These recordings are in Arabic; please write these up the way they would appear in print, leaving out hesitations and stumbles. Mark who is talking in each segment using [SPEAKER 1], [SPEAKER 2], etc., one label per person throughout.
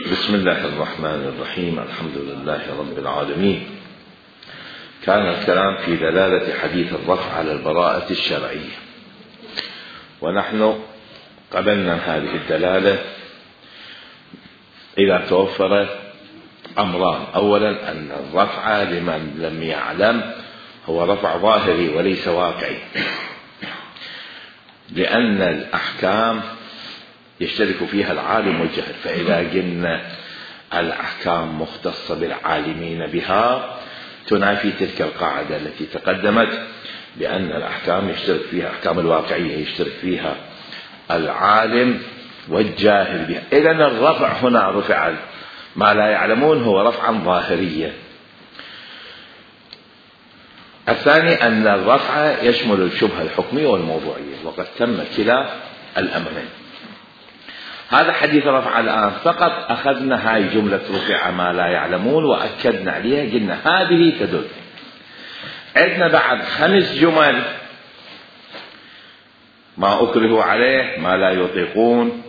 [SPEAKER 1] بسم الله الرحمن الرحيم. الحمد لله رب العالمين. كان الكلام في دلالة حديث الرفع على البراءة الشرعية، ونحن قبلنا هذه الدلالة إذا توفر أمران: أولا أن الرفع لمن لم يعلم هو رفع ظاهري وليس واقعي، لأن الأحكام يشترك فيها العالم والجهل، فإذا قلنا الأحكام مختصة بالعالمين بها تنافي تلك القاعدة التي تقدمت بأن الأحكام يشترك فيها أحكام الواقعية يشترك فيها العالم والجاهل بها. إذن الرفع هنا رفع ما لا يعلمون هو رفعا ظاهريا. الثاني أن الرفع يشمل الشبهة الحكمية والموضوعية، وقد تم كلا الأمرين. هذا حديث رفع الآن فقط أخذنا هاي جملة رفع ما لا يعلمون وأكدنا عليها، قلنا هذه تدل. عندنا بعد 5 جمل: ما أكره عليه، ما لا يطيقون،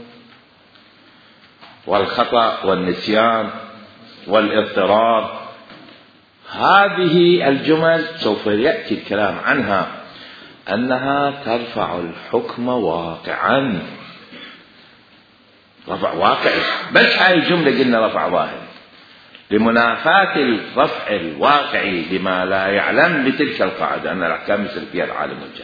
[SPEAKER 1] والخطأ والنسيان والاضطرار. هذه الجمل سوف يأتي الكلام عنها أنها ترفع الحكم واقعا، رفع واقعي. بس هاي الجملة قلنا رفع ظاهري لمنافاة الرفع الواقعي لما لا يعلم بتلك القاعدة أن الأحكام يصير فيها العالم والجاهل.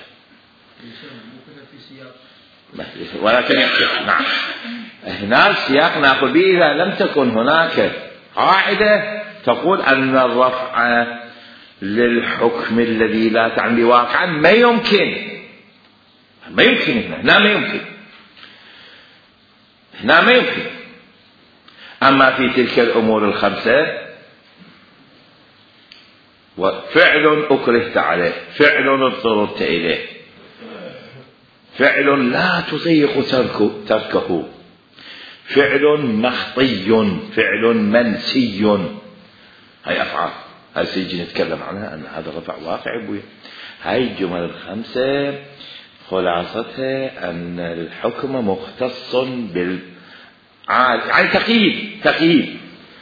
[SPEAKER 1] ولكن يحكي نعم هنا السياق نأخذ به إذا لم تكن هناك قاعدة تقول أن الرفع للحكم الذي لا تعني واقعا ما يمكن هنا ما يمكن. أما في تلك الأمور 5 وفعل أكرهت عليه، فعل اضطررت إليه، فعل لا تطيق تركه، فعل مخطي، فعل منسي. هاي أفعال، هاي سيجي نتكلم عنها أن هذا رفع واقع بويا. هاي الجمل 5 خلاصتها أن الحكم مختص يعني تقييد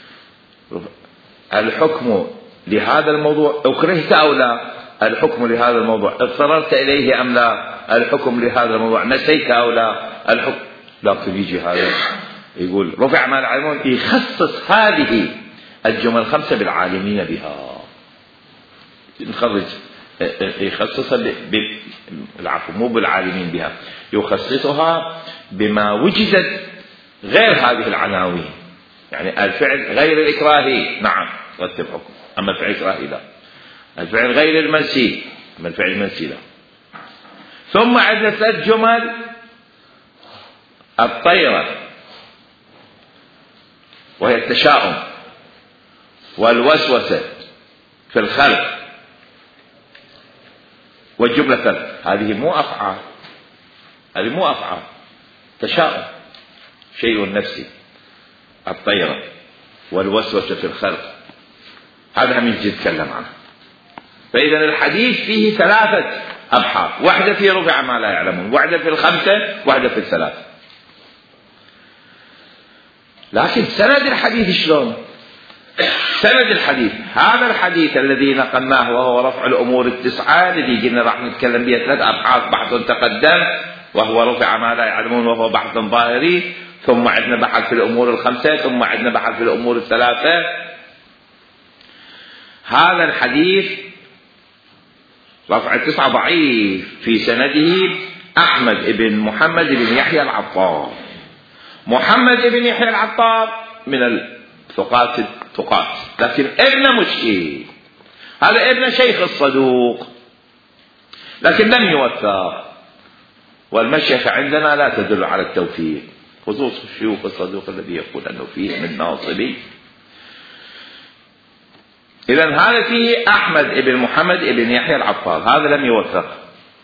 [SPEAKER 1] الحكم لهذا الموضوع أكرهت أو لا، الحكم لهذا الموضوع اضطررت إليه أم لا، الحكم لهذا الموضوع نسيت أو لا، الحكم. لكن يجي هذا يقول رفع ما العالمون، يخصص هذه الجمل 5 بالعالمين بها، نخرج يخصصها العفو مو بالعالمين بها، يخصصها بما وجدت غير هذه العناوين. يعني الفعل غير الإكراهي نعم رتب حكم، أما الفعل الإكراهي لا. الفعل غير المنسي، أما الفعل المنسي لا. ثم عندنا 3 جمل: الطيرة وهي التشاؤم، والوسوسة في الخلق، والجملة 3. هذه مو أفعال، تشاؤم شيء نفسي، الطيرة والوسوسة في الخلق، هذا هم يجي يتكلم عنه. فإذا الحديث فيه 3 أبحاث، واحدة في رفع ما لا يعلمون، واحدة في 5، واحدة في 3. لكن سند الحديث شلون؟ سند الحديث هذا الحديث الذي نقلناه وهو رفع الأمور 9 الذي قلنا راح نتكلم بها 3 أبحاث. بحث تقدم وهو رفع ما لا يعلمون وهو بحث ظاهري، ثم عندنا بحث في الأمور 5، ثم عندنا بحث في الأمور 3. هذا الحديث رفع 9 ضعيف، في سنده أحمد بن محمد بن يحيى العطار. محمد بن يحيى العطار من الثقات، لكن ابن مشكل، هذا ابن شيخ الصدوق لكن لم يوثق، والمشيخة عندنا لا تدل على التوثيق، خصوص الشيوخ الصدوق الذي يقول أنه فيه من ناصبي. إذن هذا فيه أحمد بن محمد بن يحيى العطار، هذا لم يوثق.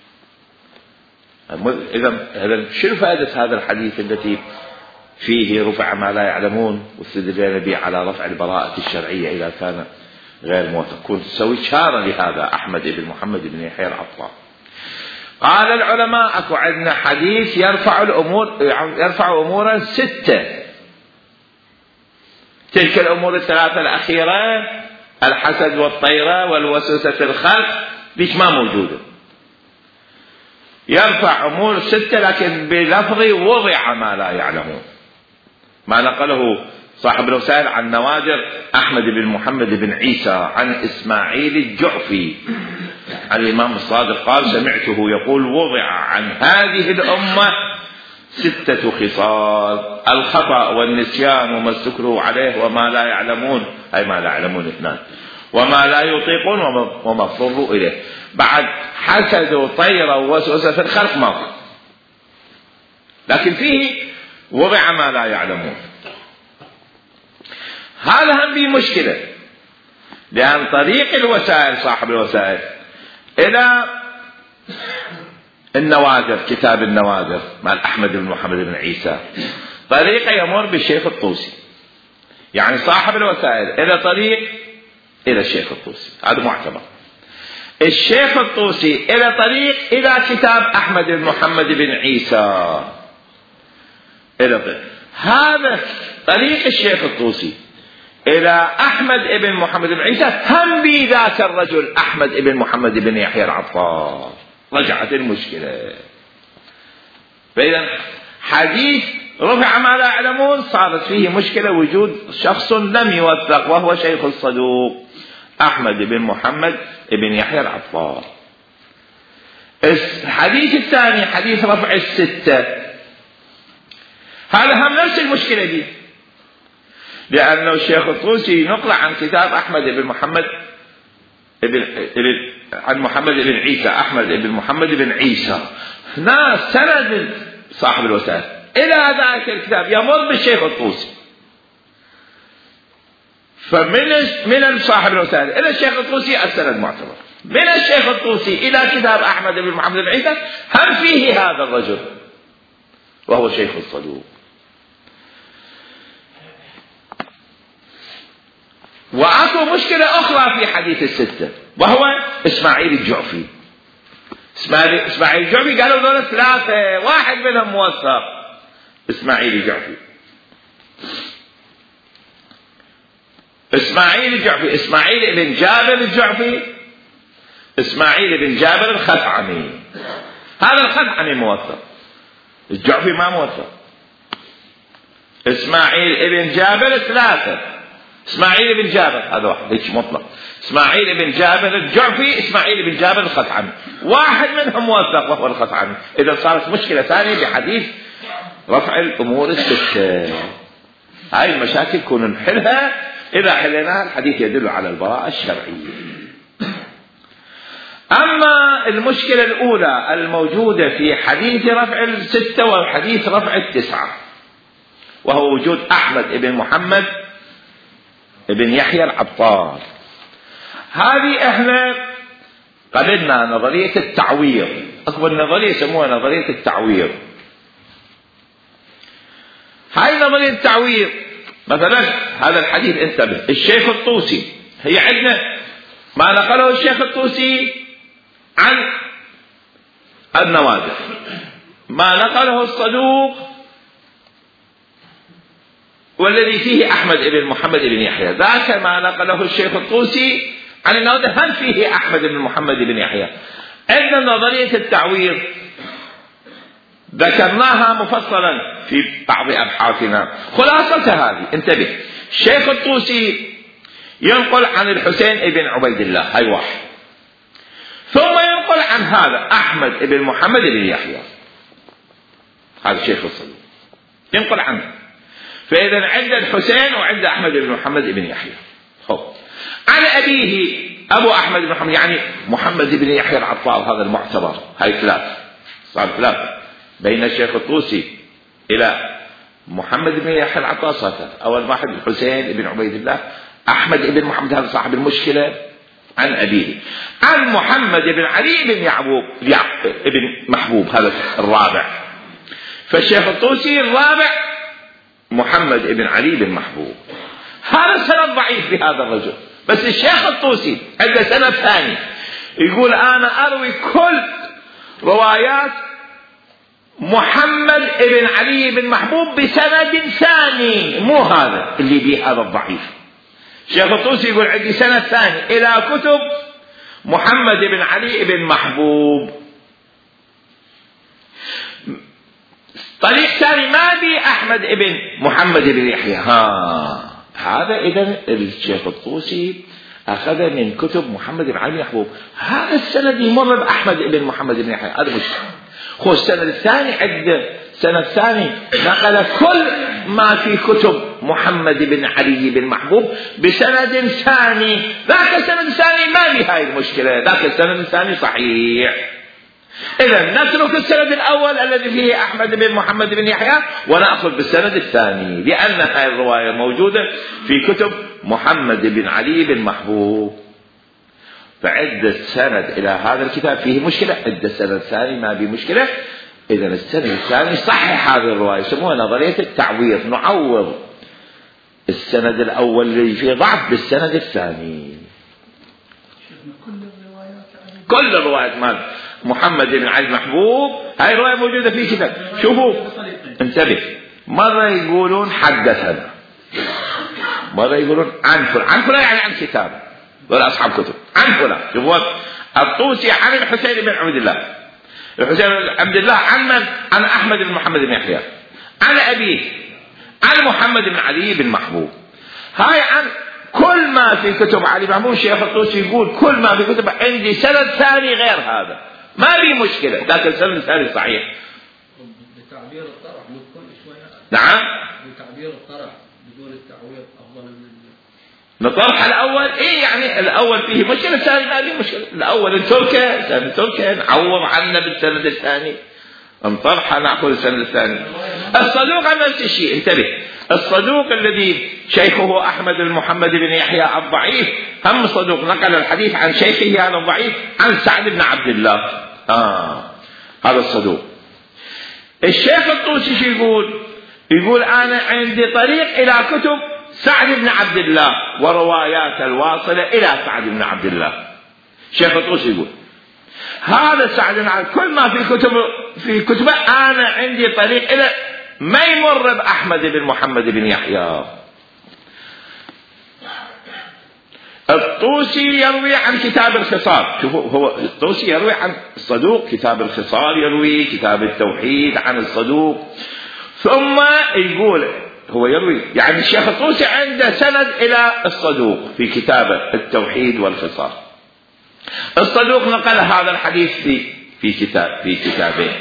[SPEAKER 1] إذن شو فائدة هذا الحديث التي فيه رفع ما لا يعلمون واستدلال به على رفع البراءة الشرعية إذا كان غير موثق؟ كنت تسوي إشارة لهذا أحمد بن محمد بن يحيى العطار. قال العلماء أكو عندنا حديث يرفع أمورا 6. تلك الأمور الثلاثة الأخيرة، الحسد والطيرة والوسوسة في الخلق، ليش ما موجودة؟ يرفع أمور 6 لكن بلفظ وضع ما لا يعلمون، ما نقله صاحب الوسائل عن نوادر أحمد بن محمد بن عيسى عن إسماعيل الجعفي عن الإمام الصادق قال: سمعته يقول: وضع عن هذه الأمة 6 خصال: الخطأ والنسيان وما استكروا عليه وما لا يعلمون، أي ما لا يعلمون 2، وما لا يطيقون وما اضطروا إليه. بعد حسد وطيرة ووسوسة في الخلق ما، لكن فيه وضع ما لا يعلمون. هذا هم به مشكلة، لأن طريق الوسائل صاحب الوسائل إلى النوادر، كتاب النوادر مال أحمد بن محمد بن عيسى، طريقة يمر بالشيخ الطوسي، يعني صاحب الوسائل إلى طريق إلى الشيخ الطوسي، هذا معتبر. الشيخ الطوسي إلى طريق إلى كتاب أحمد بن محمد بن عيسى، إلى طريق. هذا طريق الشيخ الطوسي إلى أحمد بن محمد بن عيسى، هم بذاك الرجل أحمد بن محمد بن يحيى العطار، رجعت المشكلة. فإذا حديث رفع ما لا يعلمون صارت فيه مشكلة، وجود شخص لم يوثق وهو شيخ الصدوق أحمد بن محمد بن يحيى العطار. الحديث الثاني حديث رفع 6، هذا هم نفس المشكلة دي، لأنه الشيخ الطوسي نقل عن كتاب أحمد بن محمد عن محمد بن عيسى، أحمد بن محمد بن عيسى، ناس سند صاحب الوسائل إلى ذلك الكتاب يمر بالشيخ الطوسي، فمن صاحب الوسائل إلى الشيخ الطوسي السند معتبر، من الشيخ الطوسي إلى كتاب أحمد بن محمد بن عيسى هم فيه هذا الرجل وهو شيخ الصدوق. وأكو مشكلة أخرى في حديث 6، وهو إسماعيل الجعفي. إسماعيل الجعفي قالوا دول 3، واحد منهم موثق، إسماعيل الجعفي. إسماعيل الجعفي، إسماعيل بن جابر الجعفي، إسماعيل بن جابر الخثعمي. هذا الخثعمي موثق، الجعفي ما موثق. إسماعيل بن جابر 3، إسماعيل بن جابر هذا واحد هيك مطلق، إسماعيل بن جابر الجعفي، إسماعيل بن جابر الخثعمي، واحد منهم موثق وهو الخثعمي. إذا صارت مشكلة ثانية بحديث رفع الأمور 6. هاي المشاكل كنا نحلها، إذا حليناها الحديث يدل على البراءة الشرعية. أما المشكلة الأولى الموجودة في حديث رفع 6 وحديث رفع 9، وهو وجود أحمد بن محمد بن يحيى العطار، هذه احنا قبلنا نظرية التعوير، أكبر نظرية يسموها نظرية التعوير. هاي نظرية التعوير مثلا هذا الحديث انتبه، الشيخ الطوسي، هي عندنا ما نقله الشيخ الطوسي عن النوادر، ما نقله الصدوق والذي فيه أحمد بن محمد بن يحيى، ذاك ما نقله الشيخ الطوسي عن النوادر هم فيه أحمد بن محمد بن يحيى. عندنا نظرية التعوير ذكرناها مفصلا في بعض أبحاثنا، خلاصة هذه انتبه، الشيخ الطوسي ينقل عن الحسين بن عبيد الله، هاي واحد، ثم ينقل عن هذا أحمد بن محمد بن يحيى، هذا الشيخ الصدوق ينقل عنه. فإذا عند الحسين وعند أحمد بن محمد بن يحيى. عن أبيه أبو أحمد بن محمد، يعني محمد بن يحيى العطار، هذا المعتبر، هاي 3 صار 3 بين الشيخ الطوسي إلى محمد بن يحيى العطار صار 3. أول واحد الحسين بن عبيد الله، أحمد بن محمد هذا صاحب المشكلة عن أبيه، عن محمد بن علي بن يعقوب بن محبوب، هذا الرابع. فالشيخ الطوسي الرابع محمد بن علي بن محبوب، هذا سند ضعيف في هذا الرجل. بس الشيخ الطوسي عنده سند ثاني، يقول أنا أروي كل روايات محمد بن علي بن محبوب بسند ثاني، مو هذا اللي به هذا الضعيف. الشيخ الطوسي يقول عندي سند ثاني إلى كتب محمد بن علي بن محبوب، طريق ثاني ما بي أحمد بن محمد بن يحيى. هذا إذن الشيخ الطوسي أخذ من كتب محمد بن علي بن محبوب، هذا السند يمر بأحمد بن محمد بن يحيى، هذا مش خو السند الثاني عنده سند ثاني نقل كل ما في كتب محمد بن علي بن محبوب بسند ثاني. ذاك السند الثاني ما في هاي المشكلة، ذاك السند الثاني صحيح. إذن نترك السند الأول الذي فيه أحمد بن محمد بن يحيى ونأخذ بالسند الثاني، لأن هذه الرواية موجودة في كتب محمد بن علي بن محبوب. فعدة سند إلى هذا الكتاب فيه مشكلة، عدة سند ثاني ما فيه مشكلة. إذن السند الثاني صحح هذه الرواية، يسموها نظرية التعويض، نعوض السند الأول اللي فيه ضعف بالسند الثاني. كل الروايات مال محمد بن علي محبوب هاي الرواية موجودة في كتاب. شوفوا انتبه، مرة يقولون حدثنا، مرة يقولون عن فلان، عن فلان يعني عن كتاب ولا أصحاب كتب، عن فلان. شوفوا الطوسي عن الحسين بن عبد الله، الحسين بن عبد الله عن من؟ عن أحمد بن محمد بن يحيى، عن أبيه عن محمد بن علي بن محبوب. هاي عن كل ما في كتب علي بن محبوب. الشيخ الطوسي يقول كل ما في كتب عندي سند ثاني غير هذا، ما في مشكلة، لكن السند الثاني صحيح.
[SPEAKER 2] بتعبير الطرح كل شوية.
[SPEAKER 1] نعم،
[SPEAKER 2] بتعبير الطرح بدون التعويض أفضل من
[SPEAKER 1] الطرح الأول. إيه يعني الأول فيه مشكلة، الثاني ما فيه مشكلة. الأول نتركه، سند تركه، نعوض عنه بالسند الثاني، انطرح نأخذ السند الثاني. الصدوق نفس الشيء، انتبه، الصدوق الذي شيخه أحمد بن محمد بن يحيى الضعيف هم صدوق، نقل الحديث عن شيخه هذا الضعيف عن سعد بن عبد الله. هذا الصدوق. الشيخ الطوسي شو يقول؟ يقول أنا عندي طريق إلى كتب سعد بن عبد الله وروايات الواصلة إلى سعد بن عبد الله. الشيخ الطوسي يقول هذا سعد بن عبد كل ما في كتبه أنا عندي طريق إلى ما يمر بأحمد بن محمد بن يحيى. الطوسي يروي عن كتاب الخصال، شوفوا هو الطوسي يروي عن الصدوق كتاب الخصال، يروي كتاب التوحيد عن الصدوق، ثم يقول هو يروي يعني الشيخ الطوسي عنده سند إلى الصدوق في كتابه التوحيد والخصال. الصدوق نقل هذا الحديث في كتابه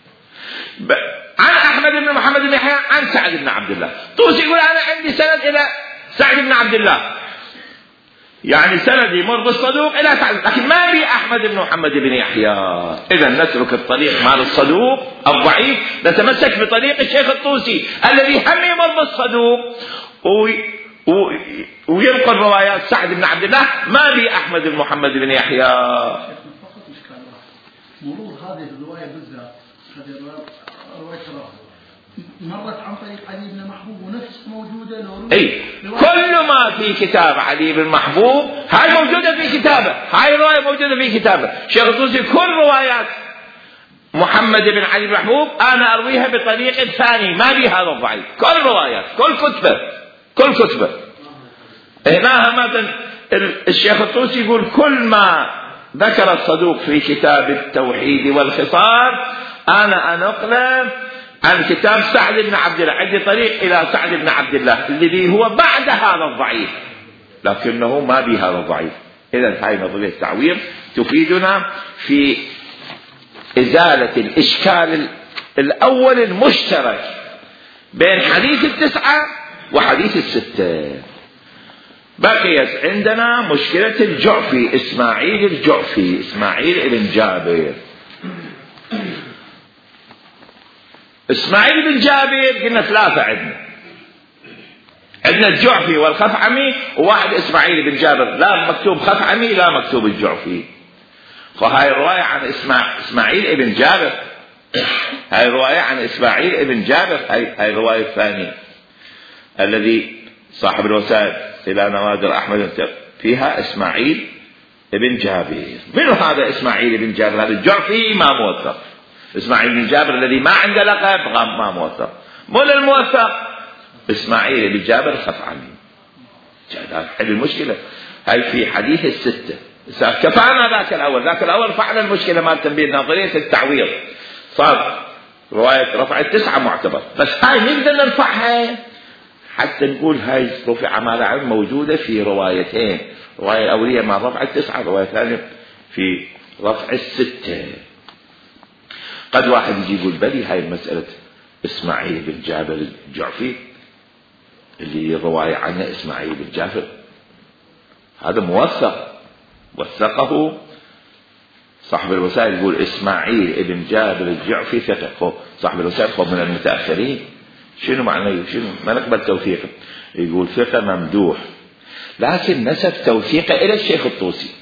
[SPEAKER 1] عن أحمد بن محمد بن يحيى عن سعد بن عبد الله. طوسي يقول أنا عندي سند إلى سعد بن عبد الله، يعني سند يمر بالصدوق إلى سعد، لكن ما بي أحمد بن محمد بن يحيى. إذا نترك الطريق مال الصدوق الضعيف، نتمسك بطريق الشيخ الطوسي الذي هم يمر بالصدوق وينقل روايات سعد بن عبد الله، ما بي أحمد بن محمد بن يحيى.
[SPEAKER 2] مرور هذه الرواية بالذات، هذه الرواية مرت عن طريق علي بن محبوب ونفس موجودة
[SPEAKER 1] أي كل ما في كتاب علي بن محبوب هاي موجودة في كتابه، هاي الرواية موجودة في كتابه. الشيخ الطوسي كل روايات محمد بن علي بن محبوب أنا أرويها بطريق ثاني، ما بي هذا الضعيف، كل روايات كل كتبه هنا مثلا الشيخ الطوسي يقول كل ما ذكر الصدوق في كتاب التوحيد والخصال أنا أنقله عن كتاب سعد بن عبد الله، عندي طريق إلى سعد بن عبد الله الذي هو بعد هذا الضعيف، لكنه ما به هذا الضعيف. إذن هاي نظرية التعويض تفيدنا في إزالة الإشكال الأول المشترك بين حديث التسعة وحديث الستة. بقيت عندنا مشكلة الجعفي، إسماعيل الجعفي، إسماعيل بن جابر. إسماعيل بن جابر قلنا ثلاثة عندنا الجعفي والخثعمي وواحد إسماعيل بن جابر، لا مكتوب خثعمي لا مكتوب الجعفي. فهاي رواية عن إسماعيل بن جابر، هاي رواية عن إسماعيل بن جابر، هاي رواية الثانية الذي صاحب الوسائل إلى نوادر أحمد فيها إسماعيل بن جابر. من هذا إسماعيل بن جابر؟ هذا الجعفي ما موثق، إسماعيل بن جابر الذي ما عنده لقب ما موثق. من الموثق؟ إسماعيل بن جابر الخثعمي. حل المشكلة. هاي في حديث الستة. كفانا ذاك الأول فعل المشكلة ما تنبيه نظرية التعويض، صار رواية رفع التسعة معتبر، بس هاي نقدر نرفعها حتى نقول هاي رفع ما علم موجودة في روايتين، رواية الأولية مع رفع التسعة، رواية ثانية في رفع الستة. قد واحد يجي يقول بلي هاي مسألة إسماعيل بن جابر الجعفي اللي رواية عنه إسماعيل بن جابر هذا موثق، وثقه صاحب الوسائل، يقول إسماعيل بن جابر الجعفي ثقة. صاحب الوسائل خب من المتأخرين، شنو معناه؟ شنو ما نقبل توثيقه؟ يقول ثقة ممدوح، لكن نسب توثيقه إلى الشيخ الطوسي.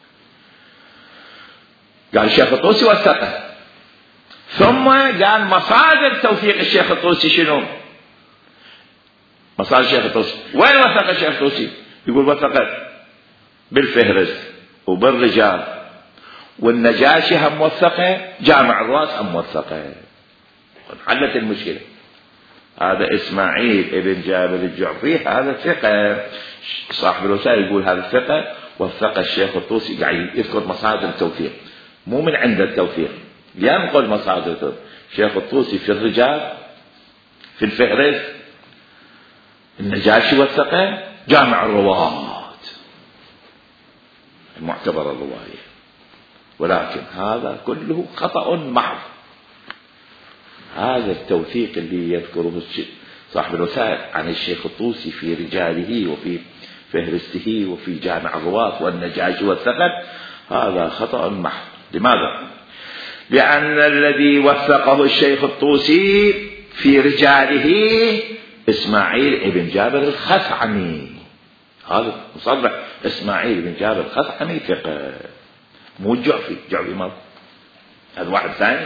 [SPEAKER 1] قال الشيخ الطوسي وثقه، ثم قال مصادر توثيق الشيخ الطوسي شنو؟ مصادر الشيخ الطوسي وين وثق الشيخ الطوسي؟ يقول وثقه بالفهرس وبالرجال، والنجاشي هم موثقه، جامع الرواة هم موثقه. حلت المشكلة. هذا إسماعيل ابن جابر الجعفي هذا ثقة، صاحب الوسائل يقول هذا ثقة وثق الشيخ الطوسي، قاعد يذكر مصادر التوثيق مو من عند التوثيق، ينقل مصادر الشيخ الطوسي في الرجال، في الفهرس، النجاشي وثقه، جامع الرواة المعتبر الرواية. ولكن هذا كله خطأ محض. هذا التوثيق اللي يذكره صاحب الوسائل عن الشيخ الطوسي في رجاله وفي فهرسته وفي جامع الرواة والنجاشي والثقل، هذا خطأ محض. لماذا؟ لأن الذي وثقه الشيخ الطوسي في رجاله إسماعيل بن جابر الخثعمي، هذا مصرح إسماعيل بن جابر الخثعمي ثقة، مو الجعفي. جعفي ما هذا واحد ثاني.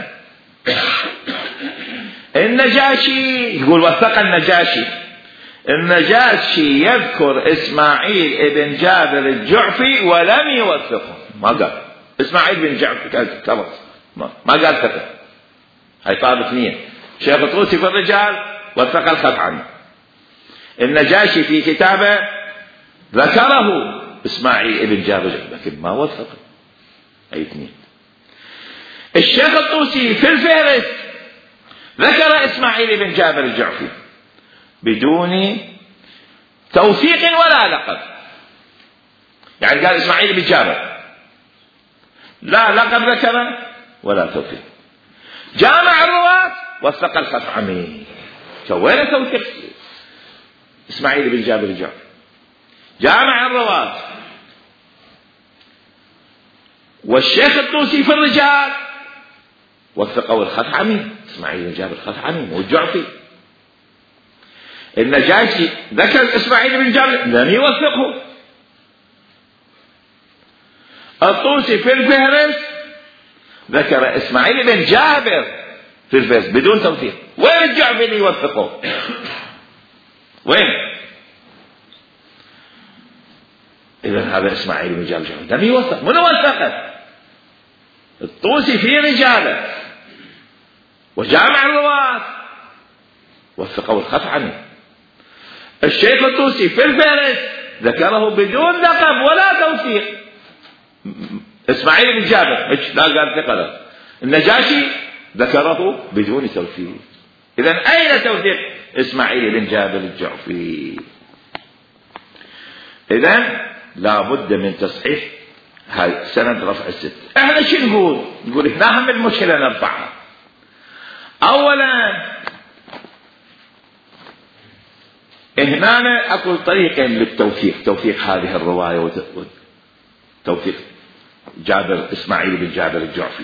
[SPEAKER 1] النجاشي يقول وثق النجاشي يذكر إسماعيل بن جابر الجعفي ولم يوثقه، ما قال إسماعيل بن جعفر خلاص، ما قال ثقة. هاي طالب اثنين، شيخ الطوسي في الرجال وثق الخثعمي، النجاشي في كتابه ذكره إسماعيل بن جابر لكن ما وثقه. أي اثنين. الشيخ الطوسي في الفهرس ذكر إسماعيل بن جابر الجعفي بدون توثيق ولا لقب، يعني قال إسماعيل بن جابر، لا لقب ذكره ولا توثيق. جامع الرواة وثق الخثعمي، وين توثيق إسماعيل بن جابر الجعفي؟ جامع الرواة والشيخ الطوسي في الرجال وثقوا الخثعمي، إسماعيل بن جابر الخثعمي مو الجعفي. النجاشي ذكر إسماعيل بن جابر لم يوثقه. الطوسي في الفهرس ذكر إسماعيل بن جابر في الفهرس بدون توثيق. وين الجعفي اللي يوثقه؟ وين؟ إذن هذا إسماعيل بن جابر لم يوثق. من وثقه؟ الطوسي في رجاله وجامع الرواة وثقوا الخثعمي. الشيخ الطوسي في الفهرس ذكره بدون لقب ولا توثيق. إسماعيل بن جابر لا قال ثقة. النجاشي ذكره بدون توثيق. إذن أين توثيق إسماعيل بن جابر الجعفي؟ إذن لا بد من تصحيح هاي سند رفع الست. احنا شو نقول هنا هم المشكلة نرفعها. اولا هنا اكو طريقين للتوثيق، توثيق هذه الرواية وتوثيق جابر إسماعيل بن جابر الجعفي،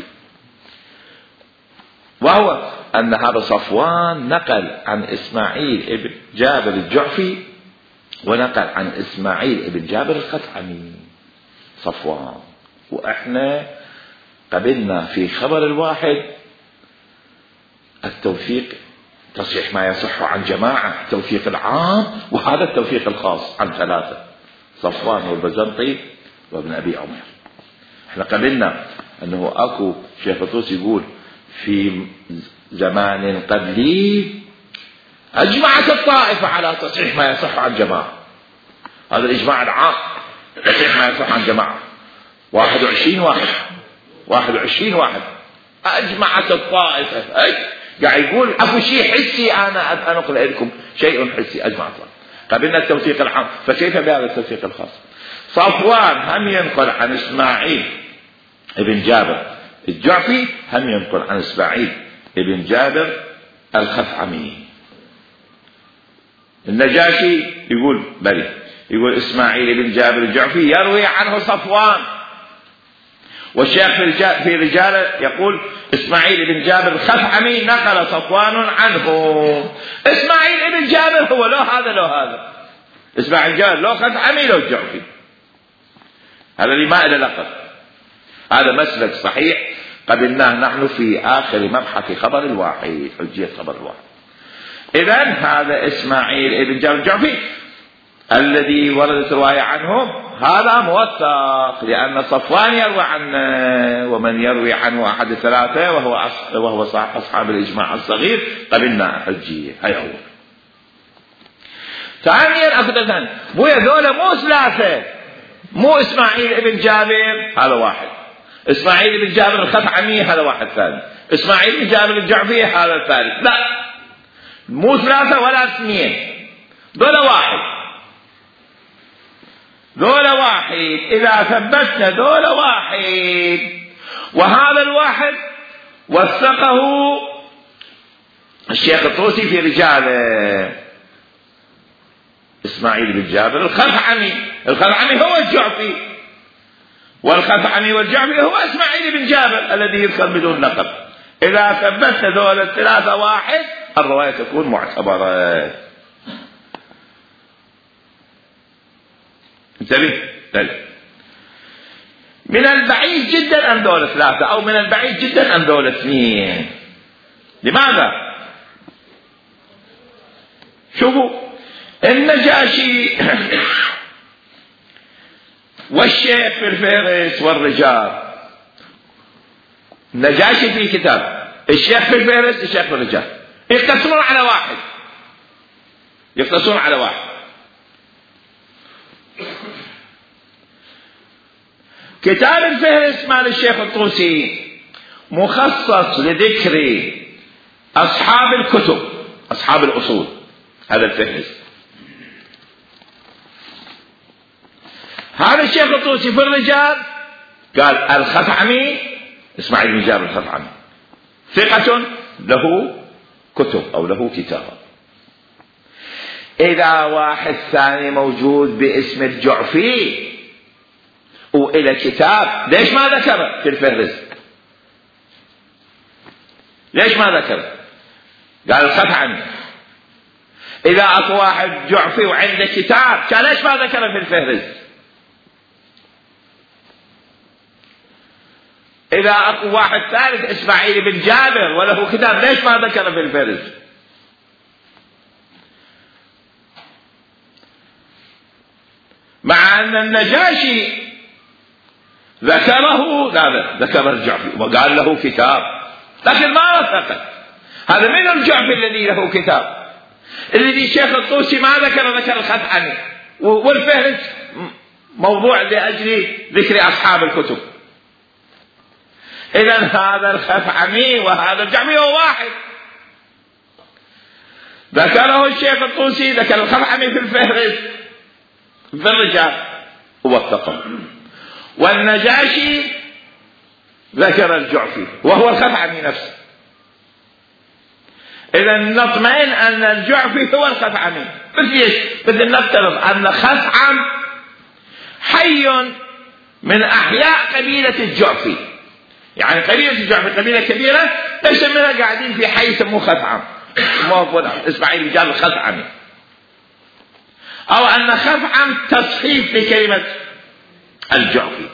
[SPEAKER 1] وهو أن هذا صفوان نقل عن إسماعيل بن جابر الجعفي ونقل عن إسماعيل بن جابر الخثعمي صفوان، وإحنا قبلنا في خبر الواحد التوثيق تصحيح ما يصح عن جماعة، التوثيق العام، وهذا التوثيق الخاص عن ثلاثة، صفوان والبزنطي وابن أبي عمر. احنا قبلنا أنه أكو شيخ الطوسي يقول في زمان قبلي أجمعت الطائفة على تصحيح ما يصح عن جماعة. هذا الإجماع العام تصحيح ما يصح عن جماعة. 21 واحد أجمعت الطائفة. قاعد يقول أبو شيء حسي، أنا أنقل لكم شيء حسي. أجمعت قبلنا التوثيق العام، فكيف بهذا التوثيق الخاص؟ صفوان هم ينقل عن إسماعيل ابن جابر الجعفي، هم ينقل عن إسماعيل ابن جابر الخثعمي. النجاشي يقول بلي، يقول إسماعيل بن جابر الجعفي يروي عنه صفوان، والشيخ في رجاله يقول إسماعيل بن جابر الخثعمي نقل صفوان عنه. إسماعيل بن جابر هو له هذا إسماعيل جابر له خثعمي له الجعفي، هذا اللي ما إله لقب. هذا مسلك صحيح قبلناه نحن في آخر مبحث خبر الواحد، حجية خبر الواحد. إذن هذا إسماعيل بن جابر الجعفي الذي وردت رواية عنه هذا موثق، لأن صفوان يروي عنه، ومن يروي عنه أحد الثلاثة وهو أصحاب الإجماع الصغير قبلنا حجية. هاي أول. ثانيا أخذتان مو يذول مو ثلاثة، مو إسماعيل بن جابر هذا واحد، إسماعيل بن جابر الخثعمي هذا واحد ثاني، إسماعيل بن جابر الجعفي هذا الثالث. لا، مو ثلاثة ولا اثنين، دول واحد. إذا ثبتنا دول واحد، وهذا الواحد وثقه الشيخ الطوسي في رجاله. إسماعيل بن جابر الخثعمي هو الجعفي، والخثعمي والجعفي هو إسماعيل بن جابر الذي يذكر بدون لقب. إذا ثبتنا دول الثلاثة واحد، الرواية تكون معتبرة. انتبه. من البعيد جدا أن دول ثلاثة، أو من البعيد جدا أن دول اثنين. لماذا؟ شوفوا النجاشي والشيخ في الفهرس والرجال. النجاشي في كتاب، الشيخ في الفهرس، الشيخ في الرجال، يقتصرون على واحد. كتاب الفهرس مال الشيخ الطوسي مخصص لذكر أصحاب الكتب، أصحاب الأصول. هذا الفهرس. هذا الشيخ الطوسي في الرجال قال الخثعمي إسماعيل بن جابر الخثعمي ثقة له كتب أو له كتاب. إذا واحد ثاني موجود باسم الجعفي وإلى كتاب، ليش ما ذكره في الفهرس؟ ليش ما ذكره؟ قال الخثعمي. إذا أكو واحد جعفي وعنده كتاب، كان ليش ما ذكره في الفهرس؟ إذا أكو واحد ثالث إسماعيل بن جابر وله كتاب، ليش ما ذكره في الفهرس؟ مع أن النجاشي ذكر الجعفي وقال له كتاب، لكن ما وثقه. هذا من الجعفي الذي له كتاب، الذي الشيخ الطوسي ما ذكر الخثعمي، والفهرس موضوع لأجل ذكر أصحاب الكتب. إذن هذا الخثعمي وهذا الجعفي هو واحد. ذكره الشيخ الطوسي، ذكر الخثعمي في الفهرس في الرجال ووثقه، والنجاشي ذكر الجعفي وهو الخثعمي نفسه. إذن نطمئن أن الجعفي هو الخثعمي. مثل نفترض أن خثعم حي من أحياء قبيلة الجعفي، يعني قبيلة الجعفي قبيلة كبيرة، ليس منها قاعدين في حي يسموه خثعم، إسماعيل بن جابر الخثعمي. أو أن خثعم تصحيف لكلمة الجعفي.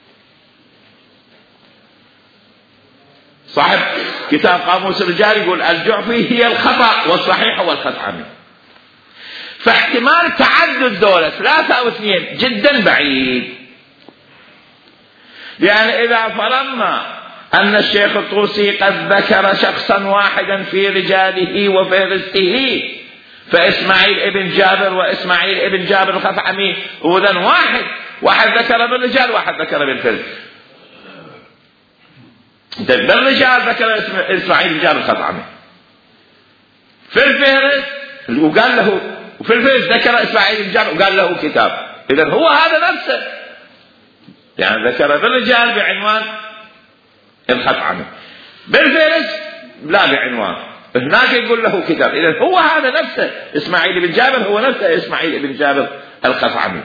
[SPEAKER 1] صاحب كتاب قاموس الرجال يقول الجعفي هي الخطأ والصحيح هو الخثعمي. فاحتمال تعدد دولة 3 أو 2 جدا بعيد، لأن إذا فرضنا أن الشيخ الطوسي قد ذكر شخصا واحدا في رجاله وفهرسته، فإسماعيل ابن جابر وإسماعيل ابن جابر الخثعمي، وذن واحد ذكر بالرجال واحد ذكر بالفهرس. بالرجال ذكر إسماعيل بن جابر الخثعمي، في الفهرس وقال له، وفي الفهرس ذكر إسماعيل بن جابر وقال له كتاب. إذن هو هذا نفسه، يعني ذكر بالرجال بعنوان الخثعمي، بالفهرس لا بعنوان، هناك يقول له كتاب. إذن هو هذا نفسه إسماعيل بن جابر، هو نفسه إسماعيل بن جابر الخثعمي.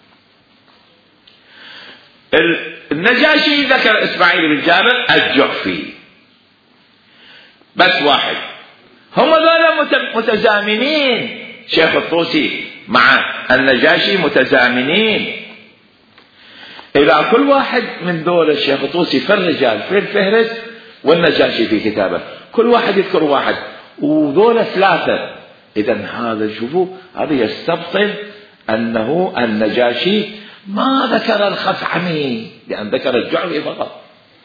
[SPEAKER 1] النجاشي ذكر إسماعيل بن جابر الجعفي، بس واحد. هم ذولا متزامنين، شيخ الطوسي مع النجاشي متزامنين. إذا كل واحد من دول الشيخ الطوسي في الرجال في الفهرس والنجاشي في كتابه، كل واحد يذكر واحد وذول ثلاثة. إذن هذا شوفوا، هذا يستبطن أنه النجاشي ما ذكر الخثعمي، لأن ذكر الجعفي فقط،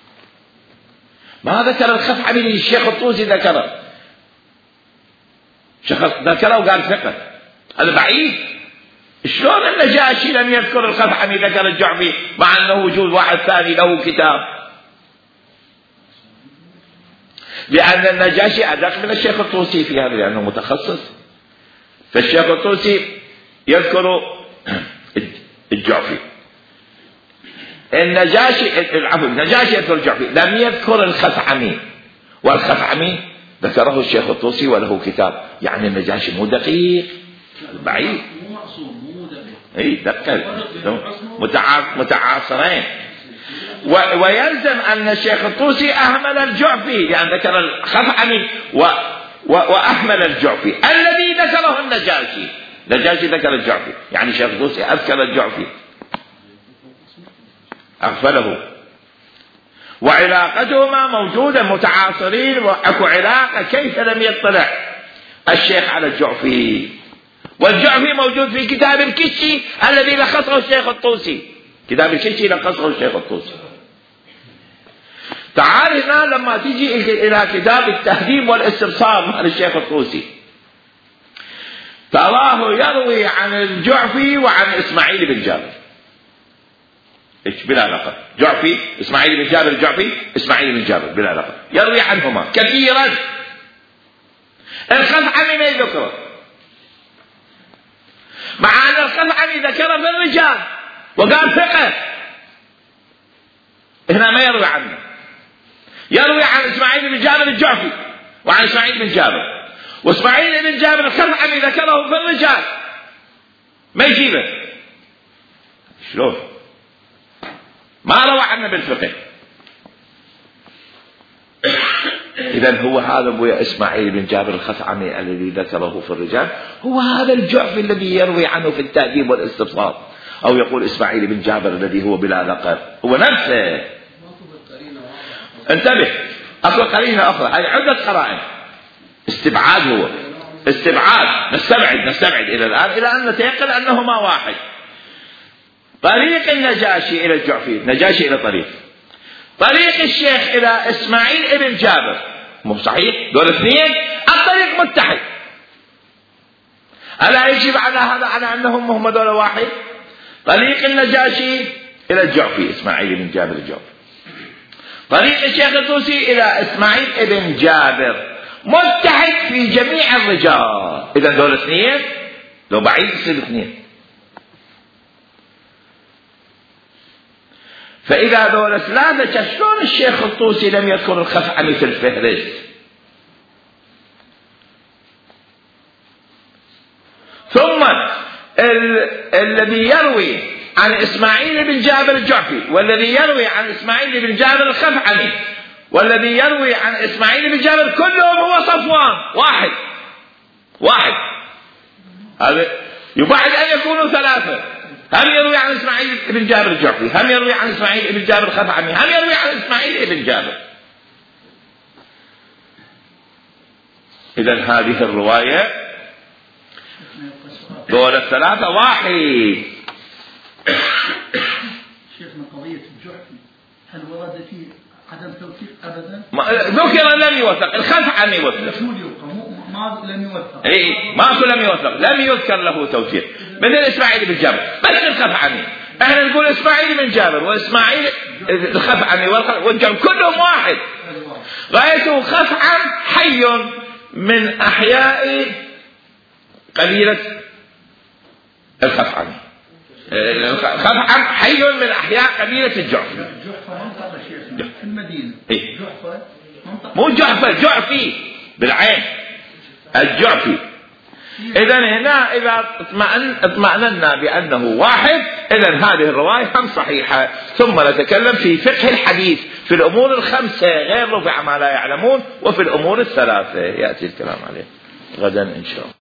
[SPEAKER 1] ما ذكر الخثعمي اللي الشيخ الطوسي ذكره، ذكره وقال ثقة. هذا بعيد. شلون النجاشي لم يذكر الخثعمي ذكر الجعفي مع أنه وجود واحد ثاني له كتاب؟ لأن النجاشي أدق من الشيخ الطوسي في هذا، لأنه متخصص. فالشيخ الطوسي يذكر الجعفي، النجاشي يذكر الجعفي، لم يذكر الخثعمي، والخثعمي ذكره الشيخ الطوسي وله كتاب. يعني النجاشي مو دقيق، بعيد،
[SPEAKER 2] مو معصوم، مو دقيق،
[SPEAKER 1] اي دقيق، متعاصرين. ويلزم أن الشيخ الطوسي أهمل الجعفي، لأن ذكر الخثعمي وأهمل الجعفي الذي ذكره النجاشي. النجاشي ذكر الجعفي، يعني الشيخ الطوسي أذكر الجعفي أغفله. وعلاقتهما موجودة، متعاصرين وأكو علاقة. كيف لم يطلع الشيخ على الجعفي؟ والجعفي موجود في كتاب الكشي الذي لخصه الشيخ الطوسي، كتاب الكشي لخصه الشيخ الطوسي. تعال هنا لما تيجي إلى كتاب التهذيب والاستبصار مع الشيخ الطوسي، تراه يروي عن الجعفي وعن إسماعيل بن جابر، بلا علاقة. جعفي إسماعيل بن جابر، الجعفي إسماعيل بن جابر، بلا علاقة. يروي عنهما كثيرا. الخثعمي ما يذكره، مع أن الخثعمي ذكره في الرجال وقال ثقة، هنا ما يروي عنه. يروي عن إسماعيل بن جابر الجعفي وعن إسماعيل بن جابر، وإسماعيل بن جابر الخثعمي ذكره في الرجال، ما يجيبه. شلون؟ ما روى عنه بالفقه. إذن هو هذا أبويا إسماعيل بن جابر الخثعمي الذي ذكره في الرجال، هو هذا الجعفي الذي يروي عنه في التهذيب والاستبصار، أو يقول إسماعيل بن جابر الذي هو بلا لقب، هو نفسه. انتبه، أصل قرينة أخرى، هذه عدة قرائن. استبعاد، هو استبعاد، نستبعد إلى الآن إلى أن نتيقن أنهما واحد. طريق النجاشي إلى الجعفي، نجاشي إلى طريق الشيخ إلى إسماعيل ابن جابر، مو صحيح؟ دول اثنين، الطريق متحد. ألا يجب على هذا على أنهم هم دول واحد؟ طريق النجاشي إلى الجعفي، إسماعيل بن جابر الجعفي. طريق الشيخ الطوسي إلى إسماعيل ابن جابر، متحد في جميع الرجال. إذا دول اثنين، لو بعيد يصير اثنين. فإذا دول ثلاثة، شلون الشيخ الطوسي لم يذكر الخثعمي في الفهرس؟ ثم الذي يروي عن إسماعيل بن جابر الجعفي، والذي يروي عن إسماعيل بن جابر الخثعمي، والذي يروي عن إسماعيل بن جابر، كلهم هو صفوان، واحد. هذا يبعد أن يكونوا ثلاثة. هم يروي عن إسماعيل بن جابر الجعفي، هم يروي عن إسماعيل بن جابر الخثعمي، هم يروي عن إسماعيل بن جابر. إذن هذه الرواية دول الثلاثة واحد.
[SPEAKER 2] شيخنا قضية الجعفي هل ورد فيه عدم توثيق أبدا.
[SPEAKER 1] ذكر لم يوثق، الخلف عن يوثق.
[SPEAKER 2] شو يبقى؟ ما لم يوثق.
[SPEAKER 1] إيه ماكو لم يوثق، لم يذكر له توثيق. مثل إسماعيل بن جابر، مثل الخلف عني. احنا نقول إسماعيل بن جابر وإسماعيل الخلف عني والجابر كلهم واحد. رأيته خفعا حي من أحياء قبيلة الخفعاني. خفعا حي من أحياء قبيلة الجعفي.
[SPEAKER 2] جحفة منطقة شيخ في المدينة.
[SPEAKER 1] إيه؟
[SPEAKER 2] جحفة منطقة.
[SPEAKER 1] مو جعفة، جعفي بالعين، الجعفي. إذا هنا إذا اطمأننا بأنه واحد، إذا هذه الرواية هم صحيحة. ثم نتكلم في فقه الحديث في الأمور الخمسة غير رفع ما لا يعلمون، وفي الأمور الثلاثة يأتي الكلام عليه غدا إن شاء الله.